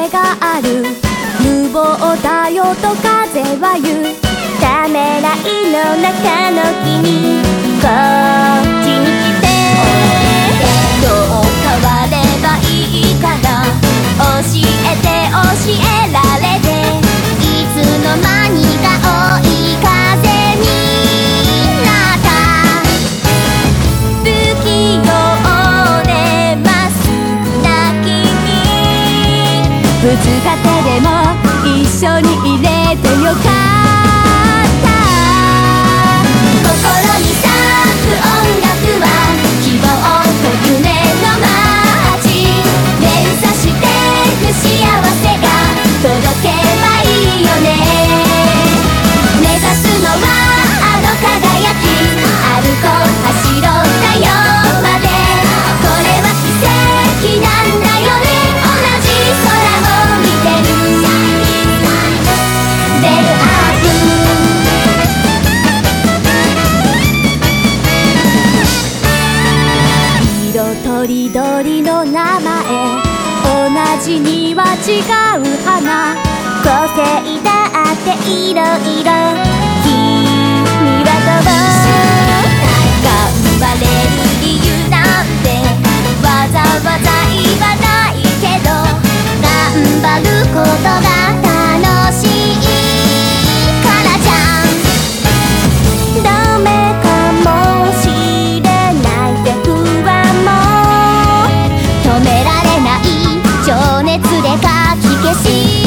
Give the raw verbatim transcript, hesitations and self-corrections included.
風がある。無謀だよと風は言う。ためらいの中の君、こっちに来て。どう変わればいいかな、教えて教えられて、いつの間にか追い風になった。不器用でまっすぐな君、ぶつかってでも一緒にいれてよかった。心に咲く音楽は希望と夢の街、連鎖してく幸せが届けばいいよね。目指すのはあの輝き、歩こう走ろう太陽まで。これは奇跡なんだよね、同じ空を見てる。ベルアップ色とりどりの名前、同じには違う花。個性だっていろいろ、君はどう頑張れる理由なんてわざわざ言わないけど、頑張ることが楽しいからじゃん。ダメかもしれないって不安も止められない情熱でかき消し